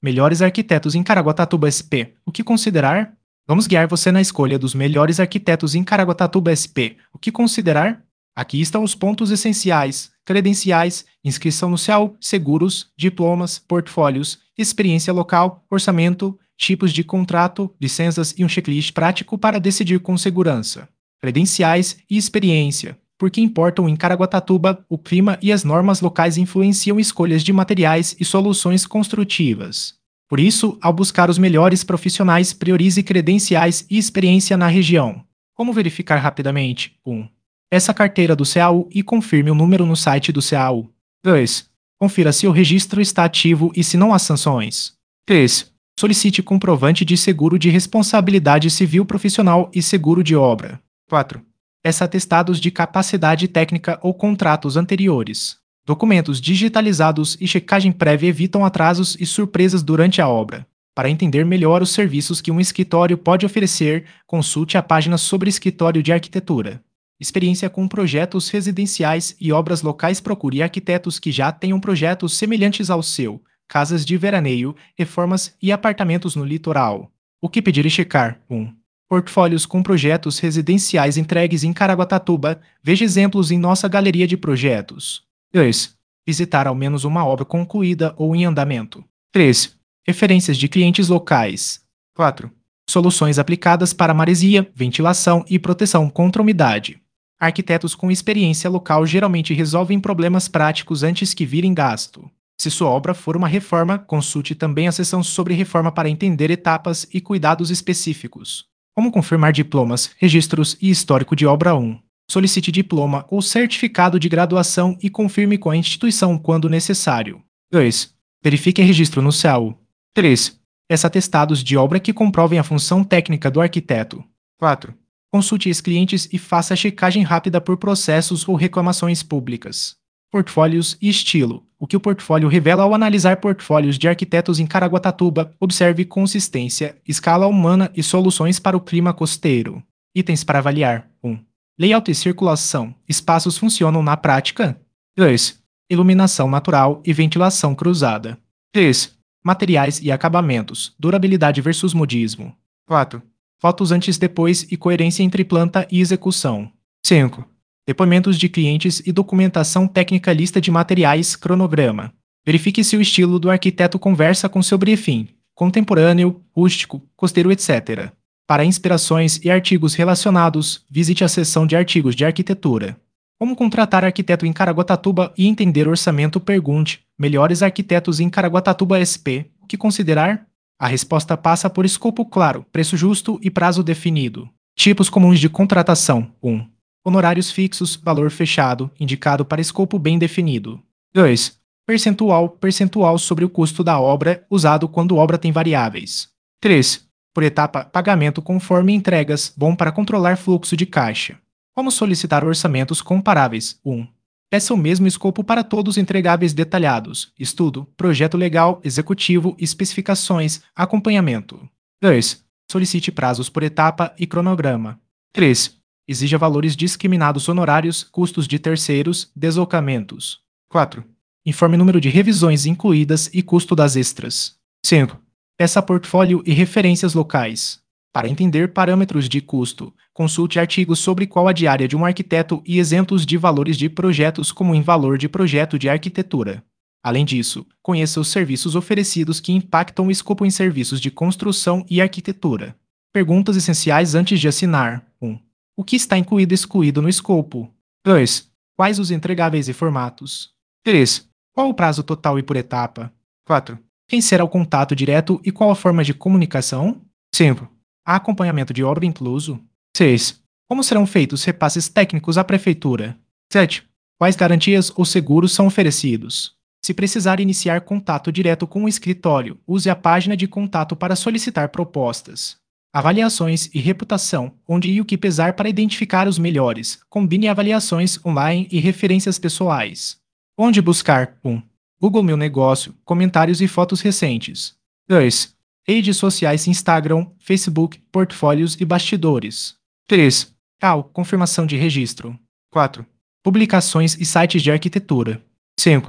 Melhores arquitetos em Caraguatatuba SP. O que considerar? Vamos guiar você na escolha dos melhores arquitetos em Caraguatatuba SP. O que considerar? Aqui estão os pontos essenciais: credenciais, inscrição no CEAU, seguros, diplomas, portfólios, experiência local, orçamento, tipos de contrato, licenças e um checklist prático para decidir com segurança. Credenciais e experiência. Porque importam em Caraguatatuba, o clima e as normas locais influenciam escolhas de materiais e soluções construtivas. Por isso, ao buscar os melhores profissionais, priorize credenciais e experiência na região. Como verificar rapidamente? 1. Peça a carteira do CAU e confirme o número no site do CAU. 2. Confira se o registro está ativo e se não há sanções. 3. Solicite comprovante de seguro de responsabilidade civil profissional e seguro de obra. 4. Peça atestados de capacidade técnica ou contratos anteriores. Documentos digitalizados e checagem prévia evitam atrasos e surpresas durante a obra. Para entender melhor os serviços que um escritório pode oferecer, consulte a página sobre escritório de arquitetura. Experiência com projetos residenciais e obras locais. Procure arquitetos que já tenham projetos semelhantes ao seu, casas de veraneio, reformas e apartamentos no litoral. O que pedir e checar? 1. Portfólios com projetos residenciais entregues em Caraguatatuba. Veja exemplos em nossa galeria de projetos. 2. Visitar ao menos uma obra concluída ou em andamento. 3. Referências de clientes locais. 4. Soluções aplicadas para maresia, ventilação e proteção contra umidade. Arquitetos com experiência local geralmente resolvem problemas práticos antes que virem gasto. Se sua obra for uma reforma, consulte também a seção sobre reforma para entender etapas e cuidados específicos. Como confirmar diplomas, registros e histórico de obra? 1. Solicite diploma ou certificado de graduação e confirme com a instituição quando necessário. 2. Verifique registro no CEAU. 3. Peça atestados de obra que comprovem a função técnica do arquiteto. 4. Consulte ex-clientes e faça a checagem rápida por processos ou reclamações públicas. Portfólios e estilo. O que o portfólio revela ao analisar portfólios de arquitetos em Caraguatatuba? Observe consistência, escala humana e soluções para o clima costeiro. Itens para avaliar. 1. Layout e circulação. Espaços funcionam na prática? 2. Iluminação natural e ventilação cruzada. 3. Materiais e acabamentos. Durabilidade versus modismo. 4. Fotos antes e depois e coerência entre planta e execução. 5. Depoimentos de clientes e documentação técnica. Lista de materiais, cronograma. Verifique se o estilo do arquiteto conversa com seu briefing, contemporâneo, rústico, costeiro, etc. Para inspirações e artigos relacionados, visite a seção de artigos de arquitetura. Como contratar arquiteto em Caraguatatuba e entender orçamento? Pergunte: melhores arquitetos em Caraguatatuba SP. O que considerar? A resposta passa por escopo claro, preço justo e prazo definido. Tipos comuns de contratação. 1. Honorários fixos, valor fechado, indicado para escopo bem definido. 2. Percentual sobre o custo da obra, usado quando obra tem variáveis. 3. Por etapa, pagamento conforme entregas, bom para controlar fluxo de caixa. Como solicitar orçamentos comparáveis? 1. Peça o mesmo escopo para todos entregáveis detalhados, estudo, projeto legal, executivo, especificações, acompanhamento. 2. Solicite prazos por etapa e cronograma. 3. Exija valores discriminados honorários, custos de terceiros, deslocamentos. 4. Informe número de revisões incluídas e custo das extras. 5. Peça portfólio e referências locais. Para entender parâmetros de custo, consulte artigos sobre qual a diária de um arquiteto e exemplos de valores de projetos como em valor de projeto de arquitetura. Além disso, conheça os serviços oferecidos que impactam o escopo em serviços de construção e arquitetura. Perguntas essenciais antes de assinar. 1. O que está incluído e excluído no escopo? 2. Quais os entregáveis e formatos? 3. Qual o prazo total e por etapa? 4. Quem será o contato direto e qual a forma de comunicação? 5. Há acompanhamento de obra incluso? 6. Como serão feitos repasses técnicos à prefeitura? 7. Quais garantias ou seguros são oferecidos? Se precisar iniciar contato direto com o escritório, use a página de contato para solicitar propostas. Avaliações e reputação, onde e o que pesar para identificar os melhores. Combine avaliações online e referências pessoais. Onde buscar? 1. Google Meu Negócio, comentários e fotos recentes. 2. Redes sociais: Instagram, Facebook, portfólios e bastidores. 3. CAU, confirmação de registro. 4. Publicações e sites de arquitetura. 5.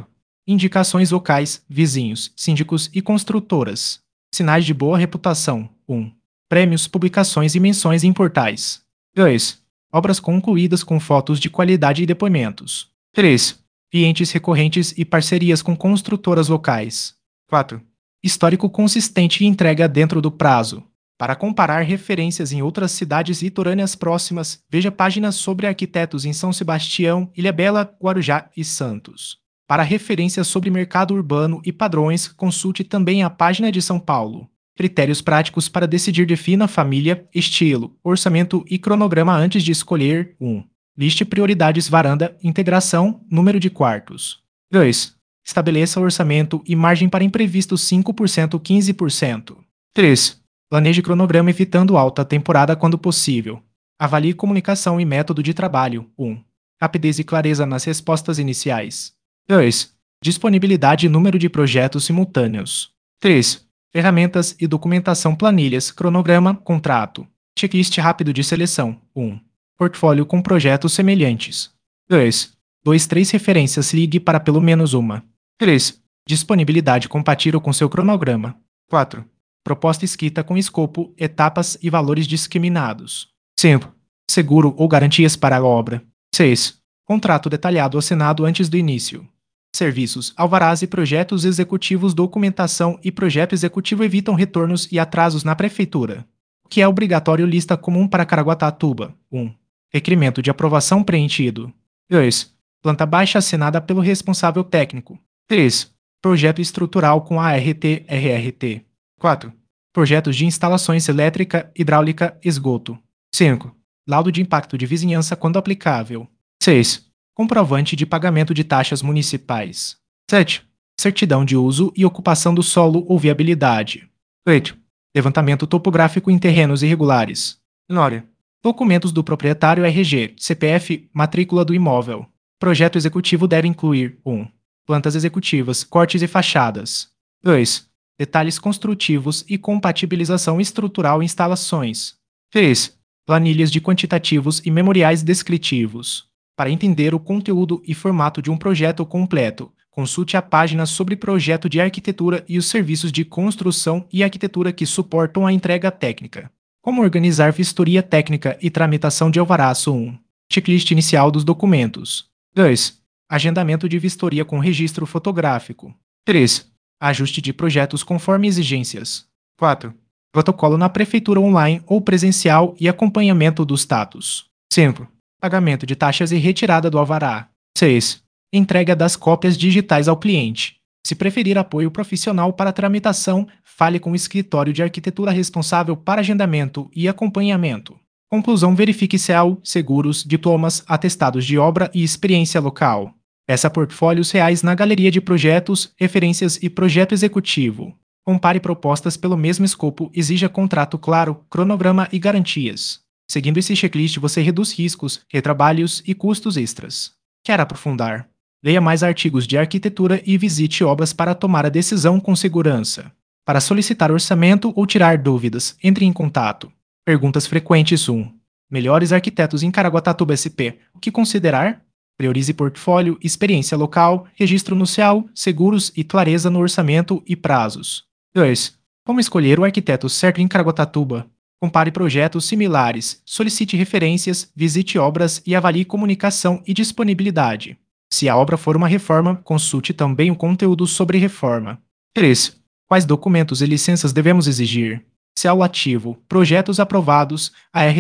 Indicações locais, vizinhos, síndicos e construtoras. Sinais de boa reputação. 1. Prêmios, publicações e menções em portais. 2. Obras concluídas com fotos de qualidade e depoimentos. 3. Clientes recorrentes e parcerias com construtoras locais. 4. Histórico consistente e entrega dentro do prazo. Para comparar referências em outras cidades litorâneas próximas, veja páginas sobre arquitetos em São Sebastião, Ilhabela, Guarujá e Santos. Para referências sobre mercado urbano e padrões, consulte também a página de São Paulo. Critérios práticos para decidir: defina família, estilo, orçamento e cronograma antes de escolher. 1. Liste prioridades: varanda, integração, número de quartos. 2. Estabeleça orçamento e margem para imprevistos: 5%, 15%. 3. Planeje cronograma evitando alta temporada quando possível. Avalie comunicação e método de trabalho. 1. Rapidez e clareza nas respostas iniciais. 2. Disponibilidade e número de projetos simultâneos. 3. Ferramentas e documentação: planilhas, cronograma, contrato. Checklist rápido de seleção. 1. Portfólio com projetos semelhantes. 2. 3 referências: ligue para pelo menos uma. 3. Disponibilidade compatível com seu cronograma. 4. Proposta escrita com escopo, etapas e valores discriminados. 5. Seguro ou garantias para a obra. 6. Contrato detalhado assinado antes do início. Serviços, alvarás e projetos executivos. Documentação e projeto executivo evitam retornos e atrasos na prefeitura. O que é obrigatório: lista comum para Caraguatatuba. 1. Requerimento de aprovação preenchido. 2. Planta baixa assinada pelo responsável técnico. 3. Projeto estrutural com ART-RRT. 4. Projetos de instalações elétrica, hidráulica, esgoto. 5. Laudo de impacto de vizinhança quando aplicável. 6. Comprovante de pagamento de taxas municipais. 7. Certidão de uso e ocupação do solo ou viabilidade. 8. Levantamento topográfico em terrenos irregulares. 9. Documentos do proprietário: RG, CPF, matrícula do imóvel. Projeto executivo deve incluir: 1. Plantas executivas, cortes e fachadas. 2. Detalhes construtivos e compatibilização estrutural: instalações. 3. Planilhas de quantitativos e memoriais descritivos. Para entender o conteúdo e formato de um projeto completo, consulte a página sobre projeto de arquitetura e os serviços de construção e arquitetura que suportam a entrega técnica. Como organizar vistoria técnica e tramitação de alvarás. 1. Checklist inicial dos documentos. 2. Agendamento de vistoria com registro fotográfico. 3. Ajuste de projetos conforme exigências. 4. Protocolo na prefeitura online ou presencial e acompanhamento do status. 5. Pagamento de taxas e retirada do alvará. 6. Entrega das cópias digitais ao cliente. Se preferir apoio profissional para a tramitação, fale com o escritório de arquitetura responsável para agendamento e acompanhamento. Conclusão: verifique CEAL, seguros, diplomas, atestados de obra e experiência local. Peça portfólios reais na galeria de projetos, referências e projeto executivo. Compare propostas pelo mesmo escopo, exija contrato claro, cronograma e garantias. Seguindo esse checklist, você reduz riscos, retrabalhos e custos extras. Quer aprofundar? Leia mais artigos de arquitetura e visite obras para tomar a decisão com segurança. Para solicitar orçamento ou tirar dúvidas, entre em contato. Perguntas frequentes: 1. Melhores arquitetos em Caraguatatuba SP. O que considerar? Priorize portfólio, experiência local, registro no CEAL, seguros e clareza no orçamento e prazos. 2. Como escolher o arquiteto certo em Caraguatatuba? Compare projetos similares, solicite referências, visite obras e avalie comunicação e disponibilidade. Se a obra for uma reforma, consulte também o conteúdo sobre reforma. 3. Quais documentos e licenças devemos exigir? CEAL ativo, projetos aprovados,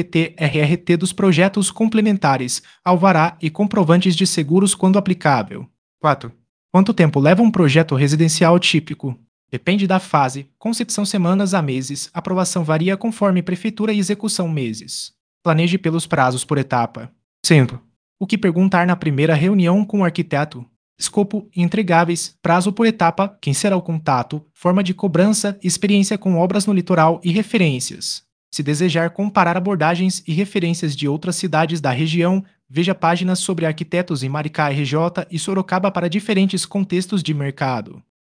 ART-RRT dos projetos complementares, alvará e comprovantes de seguros quando aplicável. 4. Quanto tempo leva um projeto residencial típico? Depende da fase, concepção semanas a meses, aprovação varia conforme prefeitura e execução meses. Planeje pelos prazos por etapa. 5. O que perguntar na primeira reunião com o arquiteto? Escopo, entregáveis, prazo por etapa, quem será o contato, forma de cobrança, experiência com obras no litoral e referências. Se desejar comparar abordagens e referências de outras cidades da região, veja páginas sobre arquitetos em Maricá, RJ e Sorocaba para diferentes contextos de mercado.